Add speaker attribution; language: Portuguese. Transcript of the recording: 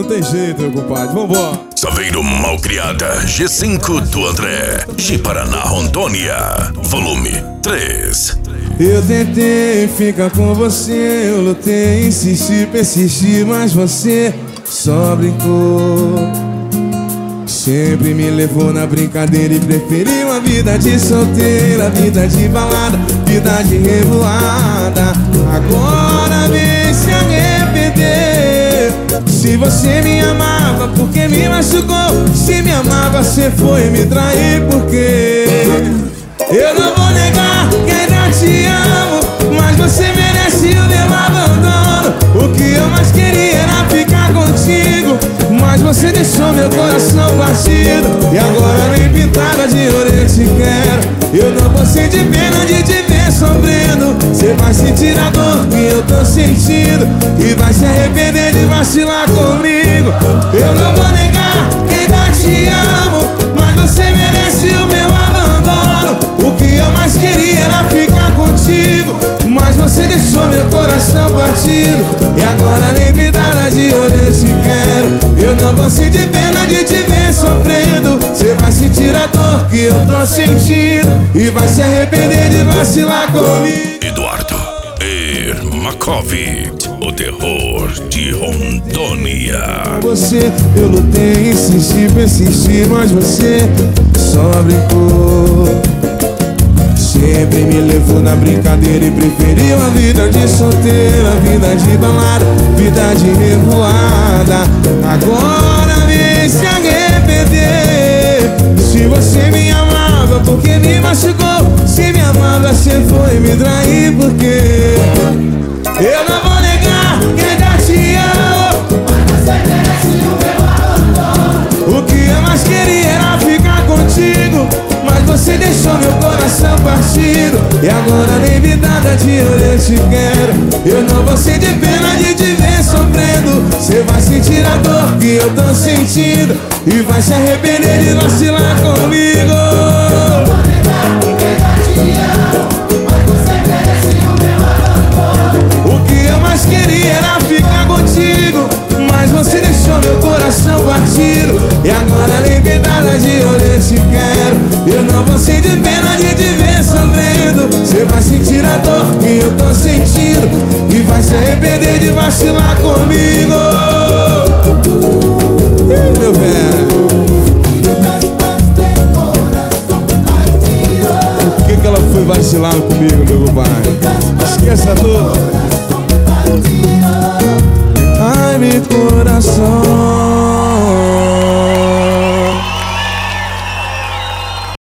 Speaker 1: Não tem jeito, meu compadre, vambora.
Speaker 2: Saveiro Malcriada, G5 do André, de Paraná, Rondônia, volume 3.
Speaker 1: Eu tentei ficar com você, eu lutei, insisti, persisti, mas você só brincou. Sempre me levou na brincadeira e preferiu a vida de solteira, vida de balada, vida de revoada. Agora vem se arrepender. Se você me amava, porque me machucou? Se me amava, você foi me trair, porque eu não vou negar que ainda te amo, mas você merece o meu abandono. O que eu mais queria era ficar contigo, mas você deixou meu coração partido. E agora nem pintada de ouro eu te quero. Eu não vou sentir pena de te ver sofrendo. Você vai sentir a dor que eu tô sentindo e vai se arrepender de vacilar comigo. Eu não vou negar que ainda te amo, mas você merece o meu abandono. O que eu mais queria era ficar contigo, mas você deixou meu coração partido. E agora nem pintada de ouro eu te quero. Eu não vou sentir pena de te ver sofrendo. Você vai sentir a dor que eu tô sentindo e vai se arrepender de vacilar comigo.
Speaker 2: Eduardo Ermakovic, o terror de Rondônia.
Speaker 1: Você, eu lutei, insisti, persisti, mas você só brincou. Sempre me levou na brincadeira e preferiu a vida de solteira, vida de balada, vida de revoada. Agora vem se arrepender. Se você me amava, porque me machucou? Se me amava, você foi me trair, porque eu não vou negar que ainda te amo, mas você merece o meu abandono. O que eu mais queria era ficar contigo, mas você deixou meu coração partido. E agora nem vidada de ouro eu te quero. Eu não vou sentir pena de te ver sofrendo. Você vai sentir a dor que eu tô sentindo e vai se arrepender de vacilar comigo. O que eu mais queria era ficar contigo, mas você deixou meu coração partido. E agora nem vidada de ouro eu te quero. Eu não vou sentir pena de te ver sofrendo. Você vai sentir a dor que eu tô sentindo e vai se arrepender de vacilar comigo. Meu velho, por que ela foi vacilar comigo, meu compadre? Esqueça tudo.